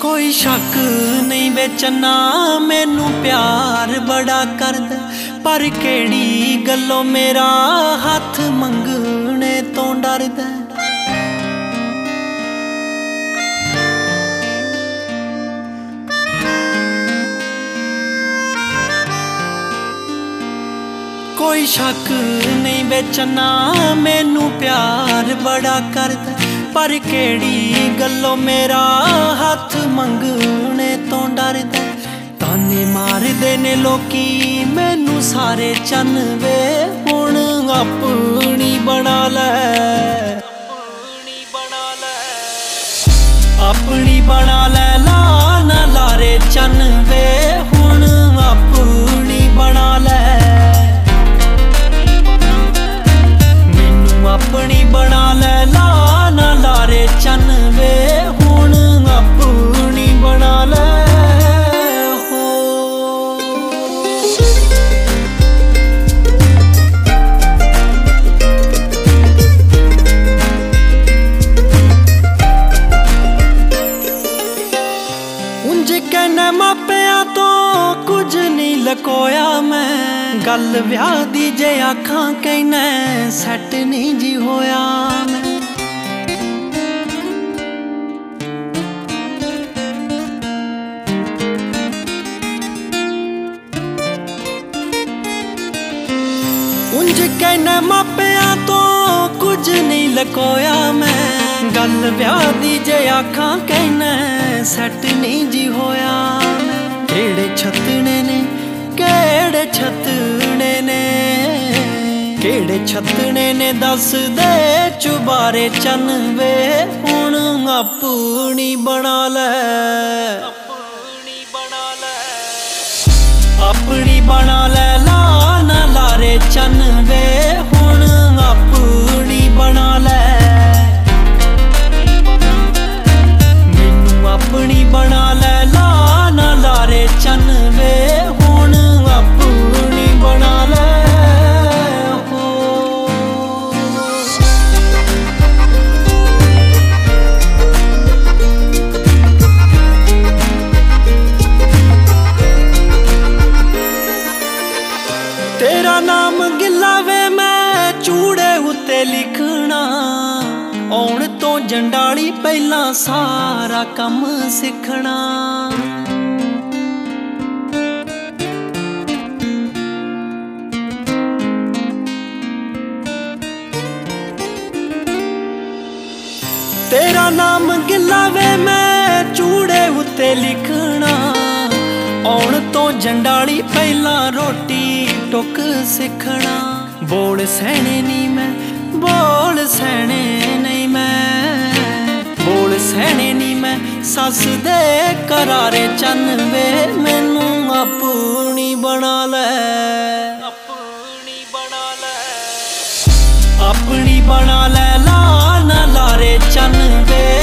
कोई शक नहीं बेचना मैनू प्यार बड़ा करदा, पर केड़ी गल्लों मेरा हाथ मंगने तो डरदा। कोई शक नहीं बेचना मैनू प्यार बड़ा करदा, पर केड़ी गल्लों मेरा हाथ मंगने तो डरदा। ताने मारदे ने लोकी मैनू सारे चन वे, हुण अपनी बना ले, अपनी बना ले ला ना लारे चन वे, हुण अपनी बना ले, मैनू अपनी बना ले ला ना लारे चन वे, हुण अपनी बना ले हो। उंज कहने मापिया तो कुछ नहीं लकोया मैं, गल ब्याह दी जे आखां कहने सैट नहीं जी होया मैं। उंज कहने मापिया तो कुछ नहीं लकोया मैं, गल ब्याह दी जे आखां कहने सैट नहीं जी होया मैं। केड़े छतने ने केड़े छतने ने, केड़े छतने ने दस दे चुबारे चन वे, हुण अपनी बना ले, अपनी बना ले ला ना लारे चन वे, हुण अपनी बना ले, मैनू अपनी बना ले ला ना लारे चन वे, हुण अपनी बना ले हो। तेरा नाम गिला वे मैं चूड़े उत्ते लिखना, आउण तो जंडाली पहला सारा कम सिखना। तेरा नाम गिला वे मैं चूड़े उत्ते लिखना, आउण तो जंडाली पहला रोटी टुक सिखना। बोल सहने नहीं मैं, बोल सहने नहीं मैं, बोल सहने नहीं मैं, सस दे करारे चन वे, मैनू अपनी बना ले, अपनी बना ले, अपनी बना ले ला ना लारे चन वे,